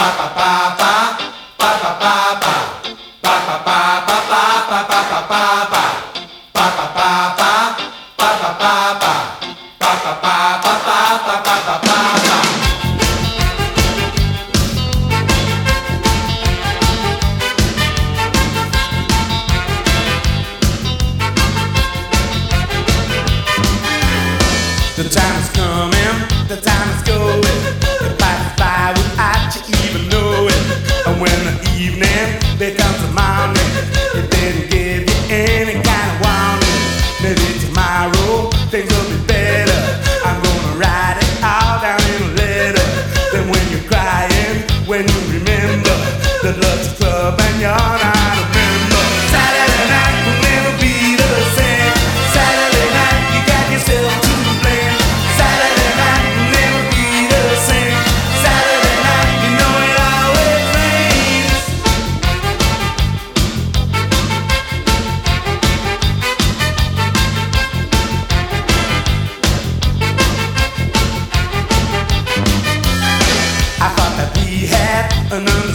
The time is coming, the time is going. It passes by without you even knowing. And when the evening becomes the morning, it didn't give you any kind of warning. Maybe tomorrow things will be better. I'm gonna write it all down in a letter. Then when you're crying, when you remember the Luxe Club and you're not a member, Saturday night will never be the same. Saturday night you got yourself to blame. Saturday night will never be the same. Saturday night you know it always rains. I thought that we had an